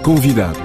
Convidado.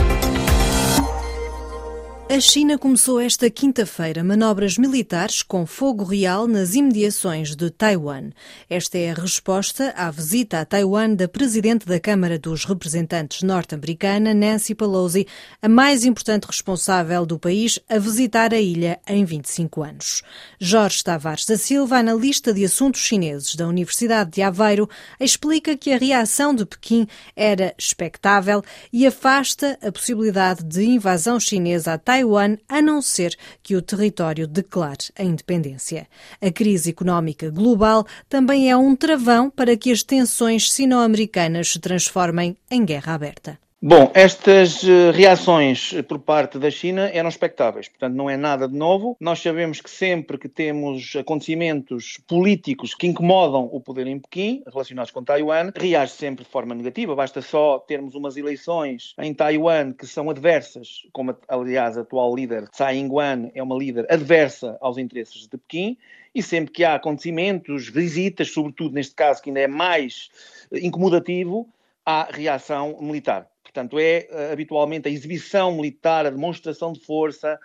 A China começou esta quinta-feira manobras militares com fogo real nas imediações de Taiwan. Esta é a resposta à visita a Taiwan da Presidente da Câmara dos Representantes norte-americana, Nancy Pelosi, a mais importante responsável do país a visitar a ilha em 25 anos. Jorge Tavares da Silva, analista de assuntos chineses da Universidade de Aveiro, explica que a reação de Pequim era expectável e afasta a possibilidade de invasão chinesa a Taiwan, a não ser que o território declare a independência. A crise económica global também é um travão para que as tensões sino-americanas se transformem em guerra aberta. Bom, estas reações por parte da China eram expectáveis, portanto não é nada de novo. Nós sabemos que sempre que temos acontecimentos políticos que incomodam o poder em Pequim, relacionados com Taiwan, reage sempre de forma negativa. Basta só termos umas eleições em Taiwan que são adversas, como aliás a atual líder Tsai Ing-wen é uma líder adversa aos interesses de Pequim, e sempre que há acontecimentos, visitas, sobretudo neste caso que ainda é mais incomodativo, há reação militar. Portanto, é habitualmente a exibição militar, a demonstração de força,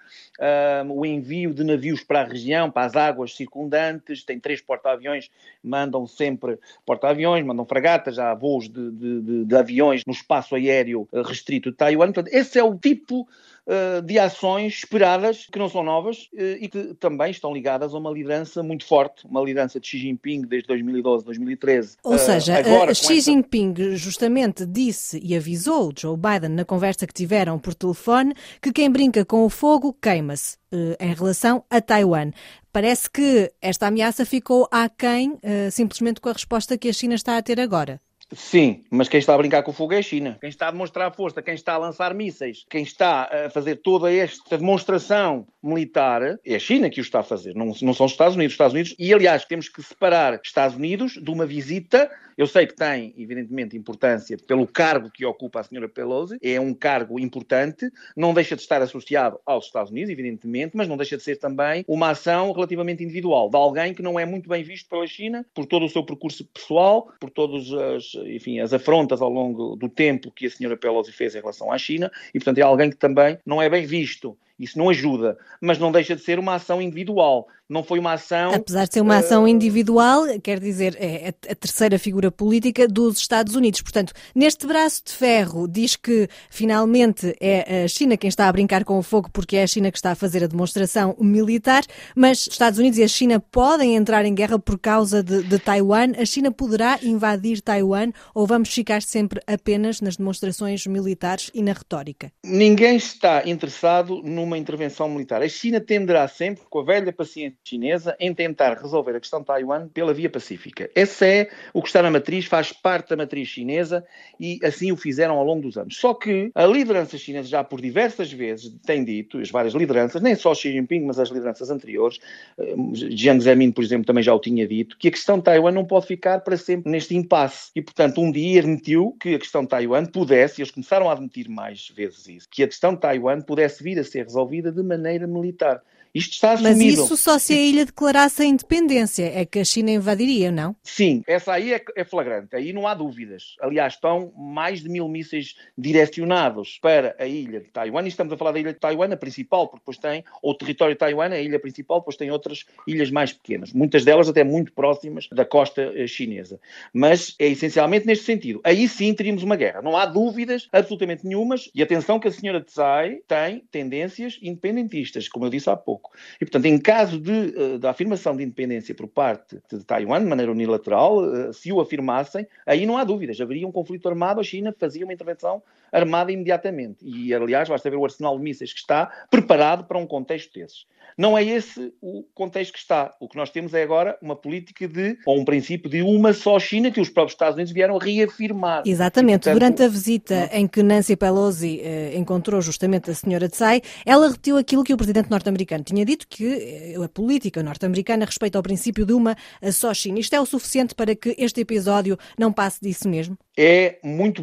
o envio de navios para a região, para as águas circundantes. Tem 3 porta-aviões, mandam sempre porta-aviões, mandam fragatas, há voos de aviões no espaço aéreo restrito de Taiwan. Portanto, esse é o tipo de ações esperadas, que não são novas e que também estão ligadas a uma liderança muito forte, uma liderança de Xi Jinping desde 2012, 2013. Ou seja, Xi Jinping justamente disse e avisou Joe Biden na conversa que tiveram por telefone que quem brinca com o fogo queima-se em relação a Taiwan. Parece que esta ameaça ficou aquém simplesmente com a resposta que a China está a ter agora. Sim, mas quem está a brincar com o fogo é a China. Quem está a demonstrar força, quem está a lançar mísseis, quem está a fazer toda esta demonstração militar, é a China que o está a fazer, não são os Estados Unidos. E, aliás, temos que separar Estados Unidos de uma visita. Eu sei que tem, evidentemente, importância pelo cargo que ocupa a senhora Pelosi, é um cargo importante, não deixa de estar associado aos Estados Unidos, evidentemente, mas não deixa de ser também uma ação relativamente individual, de alguém que não é muito bem visto pela China, por todo o seu percurso pessoal, por todas as afrontas ao longo do tempo que a senhora Pelosi fez em relação à China, e, portanto, é alguém que também não é bem visto. Isso não ajuda, mas não deixa de ser uma ação individual. Não foi uma ação... Apesar de ser uma ação individual, quer dizer, é a terceira figura política dos Estados Unidos. Portanto, neste braço de ferro, diz que finalmente é a China quem está a brincar com o fogo porque é a China que está a fazer a demonstração militar, mas os Estados Unidos e a China podem entrar em guerra por causa de Taiwan. A China poderá invadir Taiwan ou vamos ficar sempre apenas nas demonstrações militares e na retórica? Ninguém está interessado numa intervenção militar. A China tenderá sempre, com a velha paciência chinesa, em tentar resolver a questão de Taiwan pela via pacífica. Esse é o que está na matriz, faz parte da matriz chinesa e assim o fizeram ao longo dos anos. Só que a liderança chinesa já por diversas vezes tem dito, as várias lideranças, nem só Xi Jinping, mas as lideranças anteriores, Jiang Zemin, por exemplo, também já o tinha dito, que a questão de Taiwan não pode ficar para sempre neste impasse. E, portanto, um dia admitiu que a questão de Taiwan pudesse, e eles começaram a admitir mais vezes isso, que a questão de Taiwan pudesse vir a ser resolvida de maneira militar. Isto está assumido. Mas isso só se a ilha declarasse a independência, é que a China invadiria, não? Sim, essa aí é flagrante, aí não há dúvidas. Aliás, estão mais de 1000 mísseis direcionados para a ilha de Taiwan, e estamos a falar da ilha de Taiwan, a principal, porque depois tem, ou o território de Taiwan, a ilha principal, depois tem outras ilhas mais pequenas, muitas delas até muito próximas da costa chinesa. Mas é essencialmente neste sentido. Aí sim teríamos uma guerra, não há dúvidas absolutamente nenhumas, e atenção que a senhora Tsai tem tendências independentistas, como eu disse há pouco. E, portanto, em caso da afirmação de independência por parte de Taiwan, de maneira unilateral, se o afirmassem, aí não há dúvidas. Haveria um conflito armado, a China fazia uma intervenção armada imediatamente. E, aliás, basta ver o arsenal de mísseis que está preparado para um contexto desses. Não é esse o contexto que está. O que nós temos é agora uma política ou um princípio de uma só China que os próprios Estados Unidos vieram a reafirmar. Exatamente. E, portanto, durante a visita em que Nancy Pelosi encontrou justamente a senhora Tsai, ela repetiu aquilo que o presidente norte-americano tinha dito, que a política norte-americana respeita ao princípio de uma só China. Isto é o suficiente para que este episódio não passe disso mesmo? É muito bom.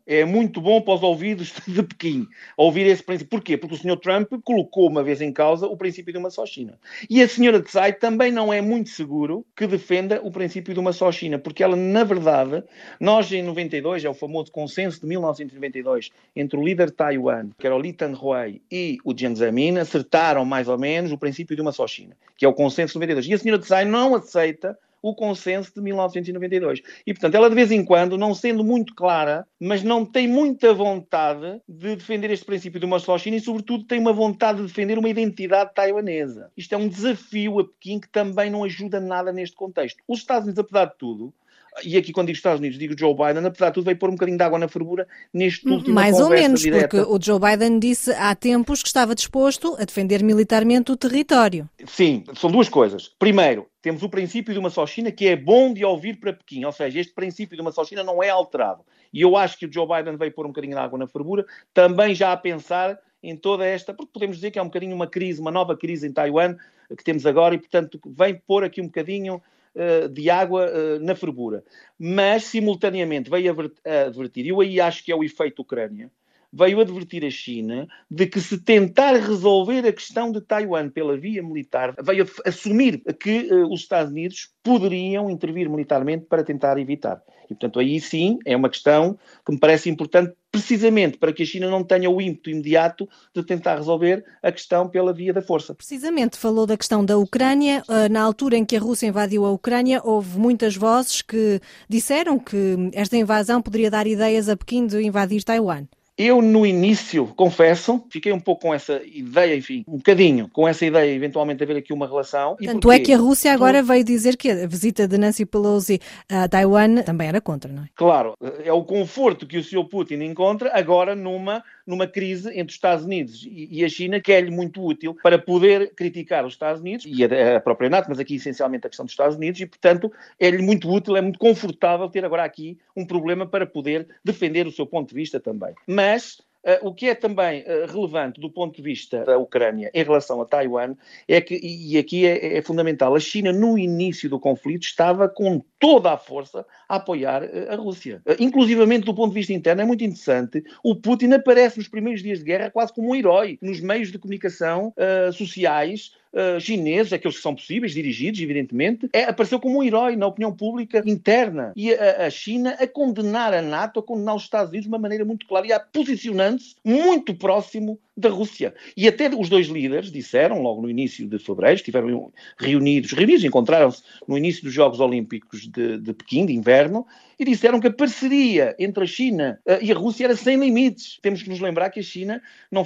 É muito bom para os ouvidos de Pequim ouvir esse princípio. Porquê? Porque o Sr. Trump colocou uma vez em causa o princípio de uma só China. E a Sra. Tsai também não é muito seguro que defenda o princípio de uma só China, porque ela, na verdade, nós em 92, é o famoso consenso de 1992, entre o líder de Taiwan, que era o Lee Teng-hui, e o Jiang Zemin, acertaram mais ou menos o princípio de uma só China, que é o consenso de 92. E a Sra. Tsai não aceita o consenso de 1992. E, portanto, ela de vez em quando, não sendo muito clara, mas não tem muita vontade de defender este princípio de uma só China e, sobretudo, tem uma vontade de defender uma identidade taiwanesa. Isto é um desafio a Pequim que também não ajuda nada neste contexto. Os Estados Unidos, apesar de tudo, e aqui quando digo Estados Unidos, digo Joe Biden, apesar de tudo, veio pôr um bocadinho de água na fervura neste último Mais conversa ou menos, direta. porque o Joe Biden disse há tempos que estava disposto a defender militarmente o território. Sim, são duas coisas. Primeiro, temos o princípio de uma só China, que é bom de ouvir para Pequim, ou seja, este princípio de uma só China não é alterado. E eu acho que o Joe Biden veio pôr um bocadinho de água na fervura, também já a pensar em toda esta, porque podemos dizer que é um bocadinho uma crise, uma nova crise em Taiwan, que temos agora, e portanto vem pôr aqui um bocadinho de água na fervura. Mas, simultaneamente, veio advertir, e eu aí acho que é o efeito Ucrânia, veio advertir a China de que se tentar resolver a questão de Taiwan pela via militar, veio assumir que os Estados Unidos poderiam intervir militarmente para tentar evitar. E, portanto, aí sim é uma questão que me parece importante, precisamente para que a China não tenha o ímpeto imediato de tentar resolver a questão pela via da força. Precisamente falou da questão da Ucrânia. Na altura em que a Rússia invadiu a Ucrânia, houve muitas vozes que disseram que esta invasão poderia dar ideias a Pequim de invadir Taiwan. Eu, no início, confesso, fiquei um pouco com essa ideia, enfim, um bocadinho com essa ideia, eventualmente, de haver aqui uma relação. Tanto é que a Rússia agora veio dizer que a visita de Nancy Pelosi a Taiwan também era contra, não é? Claro, é o conforto que o Sr. Putin encontra agora numa crise entre os Estados Unidos e a China, que é-lhe muito útil para poder criticar os Estados Unidos e a própria NATO, mas aqui essencialmente a questão dos Estados Unidos, e, portanto, é-lhe muito útil, é muito confortável ter agora aqui um problema para poder defender o seu ponto de vista também. Mas o que é também relevante do ponto de vista da Ucrânia em relação a Taiwan é que, e aqui é fundamental, a China no início do conflito estava com toda a força a apoiar a Rússia. Inclusivamente do ponto de vista interno, é muito interessante, o Putin aparece nos primeiros dias de guerra quase como um herói nos meios de comunicação sociais chineses, aqueles que são possíveis, dirigidos, evidentemente, apareceu como um herói na opinião pública interna. E a China a condenar a NATO, a condenar os Estados Unidos de uma maneira muito clara e a posicionando-se muito próximo da Rússia. E até os dois líderes disseram, logo no início de fevereiro, estiveram reunidos, encontraram-se no início dos Jogos Olímpicos de Pequim, de inverno, e disseram que a parceria entre a China e a Rússia era sem limites. Temos que nos lembrar que a China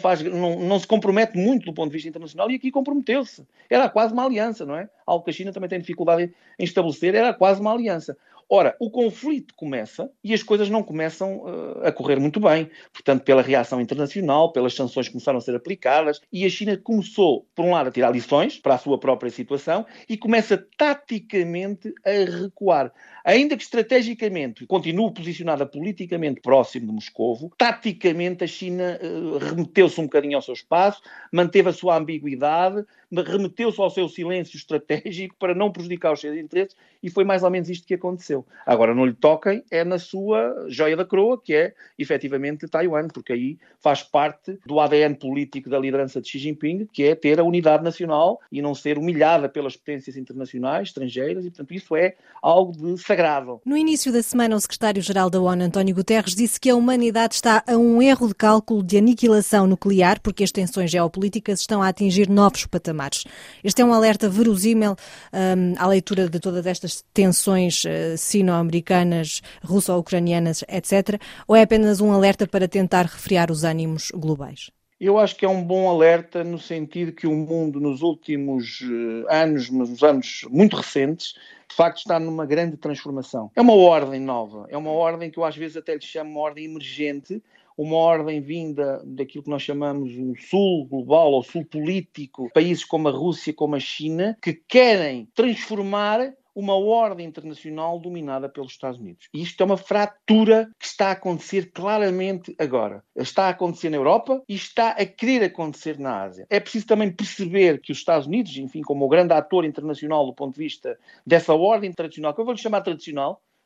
não se compromete muito do ponto de vista internacional e aqui comprometeu-se. Era quase uma aliança, não é? Algo que a China também tem dificuldade em estabelecer, era quase uma aliança. Ora, o conflito começa e as coisas não começam a correr muito bem. Portanto, pela reação internacional, pelas sanções que começaram a ser aplicadas, e a China começou, por um lado, a tirar lições para a sua própria situação e começa taticamente a recuar. Ainda que estrategicamente continue posicionada politicamente próximo de Moscovo, taticamente a China remeteu-se um bocadinho ao seu espaço, manteve a sua ambiguidade, remeteu-se ao seu silêncio estratégico para não prejudicar os seus interesses e foi mais ou menos isto que aconteceu. Agora, não lhe toquem, é na sua joia da coroa, que é, efetivamente, Taiwan, porque aí faz parte do ADN político da liderança de Xi Jinping, que é ter a unidade nacional e não ser humilhada pelas potências internacionais, estrangeiras, e, portanto, isso é algo de sagrado. No início da semana, o secretário-geral da ONU, António Guterres, disse que a humanidade está a um erro de cálculo de aniquilação nuclear, porque as tensões geopolíticas estão a atingir novos patamares. Este é um alerta verosímil à leitura de todas estas tensões sino-americanas, russo-ucranianas, etc., ou é apenas um alerta para tentar refriar os ânimos globais? Eu acho que é um bom alerta no sentido que o mundo nos últimos anos, nos anos muito recentes, de facto está numa grande transformação. É uma ordem nova, é uma ordem que eu às vezes até lhe chamo uma ordem emergente, uma ordem vinda daquilo que nós chamamos o sul global ou sul político, países como a Rússia, como a China, que querem transformar uma ordem internacional dominada pelos Estados Unidos. E isto é uma fratura que está a acontecer claramente agora. Está a acontecer na Europa e está a querer acontecer na Ásia. É preciso também perceber que os Estados Unidos, enfim, como o grande ator internacional do ponto de vista dessa ordem tradicional, que eu vou-lhe chamar tradicional,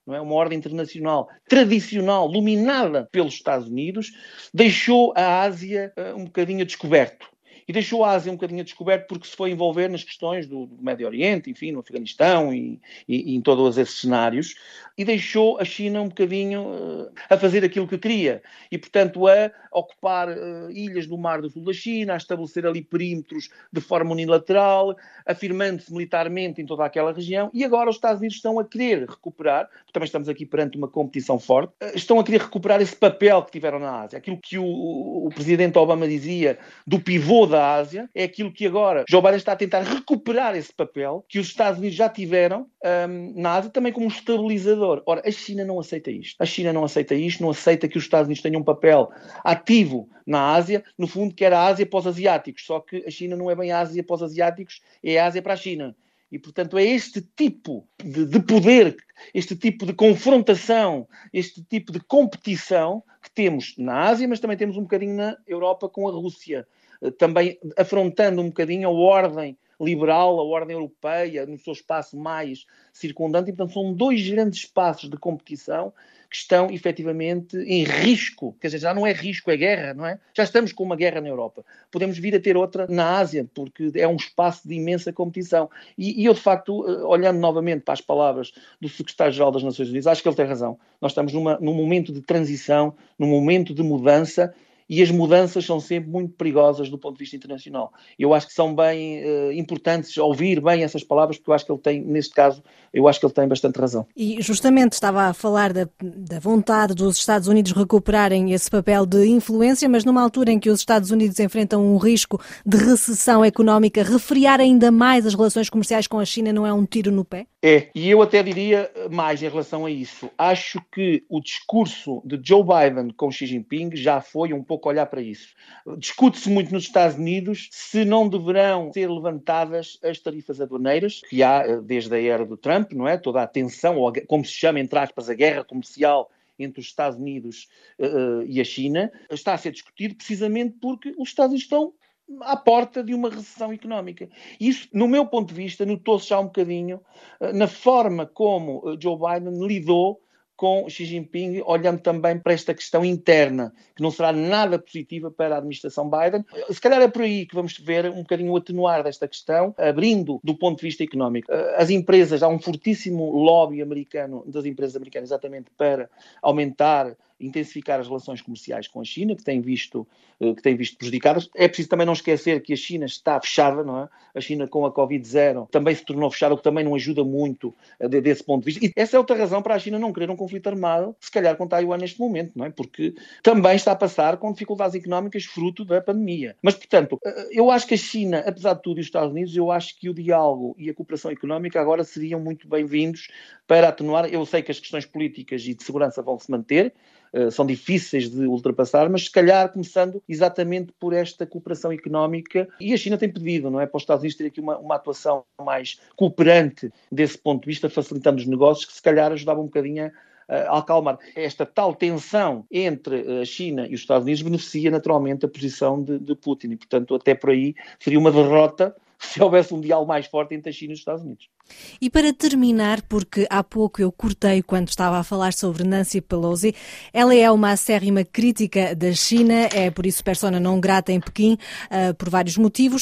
não é? Uma ordem internacional tradicional, dominada pelos Estados Unidos, deixou a Ásia um bocadinho a descoberto. E deixou a Ásia um bocadinho a descoberto porque se foi envolver nas questões do Médio Oriente, enfim, no Afeganistão e em todos esses cenários, e deixou a China um bocadinho a fazer aquilo que queria. E, portanto, a ocupar ilhas do Mar do Sul da China, a estabelecer ali perímetros de forma unilateral, afirmando-se militarmente em toda aquela região. E agora os Estados Unidos estão a querer recuperar, também estamos aqui perante uma competição forte, estão a querer recuperar esse papel que tiveram na Ásia. Aquilo que o presidente Obama dizia do pivô da Ásia, é aquilo que agora Joe Biden está a tentar recuperar esse papel que os Estados Unidos já tiveram na Ásia, também como um estabilizador. Ora, a China não aceita isto. A China não aceita isto, não aceita que os Estados Unidos tenham um papel ativo na Ásia, no fundo que era a Ásia para os asiáticos, só que a China não é bem a Ásia para os asiáticos, é a Ásia para a China. E, portanto, é este tipo de poder, este tipo de confrontação, este tipo de competição que temos na Ásia, mas também temos um bocadinho na Europa com a Rússia, também afrontando um bocadinho a ordem liberal, a ordem europeia, no seu espaço mais circundante. E, portanto, são dois grandes espaços de competição que estão, efetivamente, em risco. Quer dizer, já não é risco, é guerra, não é? Já estamos com uma guerra na Europa. Podemos vir a ter outra na Ásia, porque é um espaço de imensa competição. E eu, de facto, olhando novamente para as palavras do secretário-geral das Nações Unidas, acho que ele tem razão. Nós estamos num momento de transição, num momento de mudança, e as mudanças são sempre muito perigosas do ponto de vista internacional. Eu acho que são bem importantes ouvir bem essas palavras, porque eu acho que ele tem, neste caso, eu acho que ele tem bastante razão. E justamente estava a falar da vontade dos Estados Unidos recuperarem esse papel de influência, mas numa altura em que os Estados Unidos enfrentam um risco de recessão económica, refriar ainda mais as relações comerciais com a China não é um tiro no pé? É, e eu até diria mais em relação a isso. Acho que o discurso de Joe Biden com Xi Jinping já foi um pouco olhar para isso. Discute-se muito nos Estados Unidos se não deverão ser levantadas as tarifas aduaneiras, que há desde a era do Trump, não é? Toda a tensão, ou como se chama, entre aspas, a guerra comercial entre os Estados Unidos e a China, está a ser discutido precisamente porque os Estados Unidos estão à porta de uma recessão económica. Isso, no meu ponto de vista, notou-se já um bocadinho na forma como Joe Biden lidou com Xi Jinping, olhando também para esta questão interna, que não será nada positiva para a administração Biden. Se calhar é por aí que vamos ver um bocadinho o atenuar desta questão, abrindo do ponto de vista económico. As empresas, há um fortíssimo lobby americano, das empresas americanas, exatamente para aumentar, intensificar as relações comerciais com a China, que tem visto prejudicadas. É preciso também não esquecer que a China está fechada, não é? A China com a Covid-0 também se tornou fechada, o que também não ajuda muito desse ponto de vista. E essa é outra razão para a China não querer um conflito armado, se calhar com Taiwan neste momento, não é? Porque também está a passar com dificuldades económicas fruto da pandemia. Mas, portanto, eu acho que a China, apesar de tudo, e os Estados Unidos, eu acho que o diálogo e a cooperação económica agora seriam muito bem-vindos para atenuar. Eu sei que as questões políticas e de segurança vão se manter, são difíceis de ultrapassar, mas se calhar começando exatamente por esta cooperação económica, e a China tem pedido, não é, para os Estados Unidos ter aqui uma atuação mais cooperante desse ponto de vista, facilitando os negócios, que se calhar ajudava um bocadinho a acalmar. Esta tal tensão entre a China e os Estados Unidos beneficia naturalmente a posição de Putin, e portanto até por aí seria uma derrota se houvesse um diálogo mais forte entre a China e os Estados Unidos. E para terminar, porque há pouco eu cortei quando estava a falar sobre Nancy Pelosi, ela é uma acérrima crítica da China, é por isso persona não grata em Pequim, por vários motivos.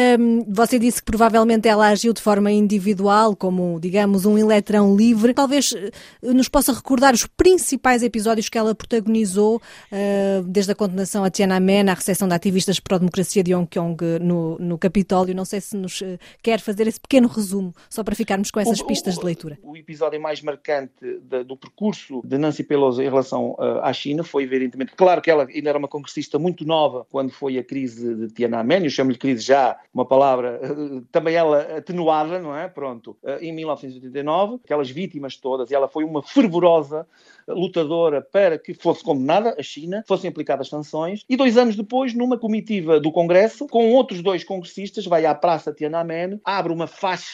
Você disse que provavelmente ela agiu de forma individual, como, digamos, um eletrão livre. Talvez nos possa recordar os principais episódios que ela protagonizou, desde a condenação a Tiananmen, à recepção de ativistas pró-democracia de Hong Kong no Capitólio. Não sei se nos quer fazer esse pequeno resumo, só para ficarmos com essas pistas de leitura. O episódio mais marcante do percurso de Nancy Pelosi em relação à China foi, evidentemente, claro que ela ainda era uma congressista muito nova quando foi a crise de Tiananmen, eu chamo-lhe crise já, uma palavra, também ela atenuada, não é? Pronto, em 1989, aquelas vítimas todas, e ela foi uma fervorosa lutadora para que fosse condenada a China, fossem aplicadas sanções, e 2 anos depois, numa comitiva do Congresso, com outros 2 congressistas, vai à Praça Tiananmen, abre uma faixa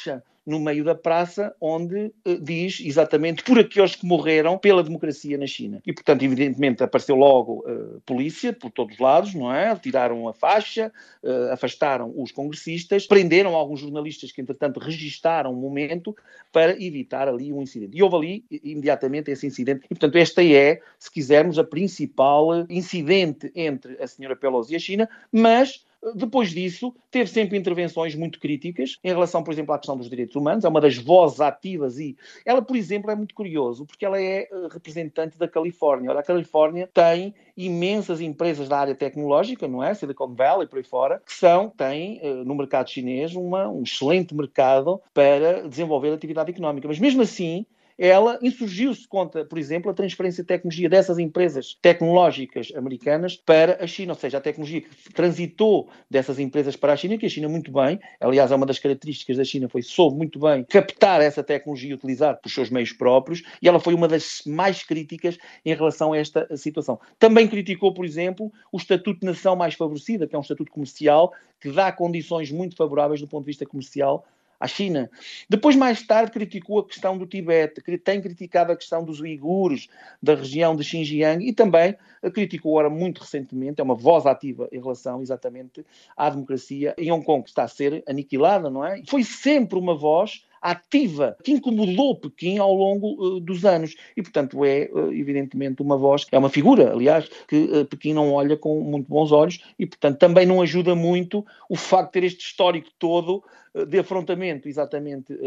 no meio da praça, onde diz exatamente por aqueles que morreram pela democracia na China. E, portanto, evidentemente, apareceu logo polícia por todos os lados, não é? Tiraram a faixa, afastaram os congressistas, prenderam alguns jornalistas que, entretanto, registaram o momento para evitar ali um incidente. E houve ali, imediatamente, esse incidente. E, portanto, esta é, se quisermos, a principal incidente entre a senhora Pelosi e a China, mas depois disso, teve sempre intervenções muito críticas em relação, por exemplo, à questão dos direitos humanos. É uma das vozes ativas e ela, por exemplo, é muito curioso porque ela é representante da Califórnia. Ora, a Califórnia tem imensas empresas da área tecnológica, não é? Silicon Valley e por aí fora, que têm no mercado chinês um excelente mercado para desenvolver atividade económica. Mas mesmo assim, ela insurgiu-se contra, por exemplo, a transferência de tecnologia dessas empresas tecnológicas americanas para a China, ou seja, a tecnologia que transitou dessas empresas para a China, que a China muito bem, aliás, é uma das características da China, soube muito bem captar essa tecnologia e utilizar por seus meios próprios, e ela foi uma das mais críticas em relação a esta situação. Também criticou, por exemplo, o Estatuto de Nação Mais Favorecida, que é um estatuto comercial que dá condições muito favoráveis do ponto de vista comercial à China. Depois, mais tarde, criticou a questão do Tibete, tem criticado a questão dos uigures, da região de Xinjiang, e também criticou, agora muito recentemente, é uma voz ativa em relação exatamente à democracia em Hong Kong, que está a ser aniquilada, não é? Foi sempre uma voz ativa, que incomodou Pequim ao longo dos anos. E, portanto, é evidentemente uma voz, é uma figura, aliás, que Pequim não olha com muito bons olhos e, portanto, também não ajuda muito o facto de ter este histórico todo de afrontamento exatamente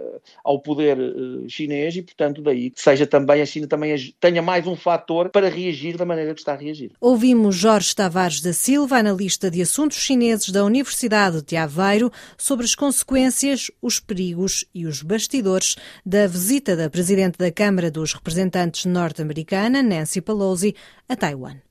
ao poder chinês e, portanto, daí que seja também a China também tenha mais um fator para reagir da maneira que está a reagir. Ouvimos Jorge Tavares da Silva, analista de assuntos chineses da Universidade de Aveiro, sobre as consequências, os perigos e os bastidores da visita da Presidente da Câmara dos Representantes norte-americana, Nancy Pelosi, a Taiwan.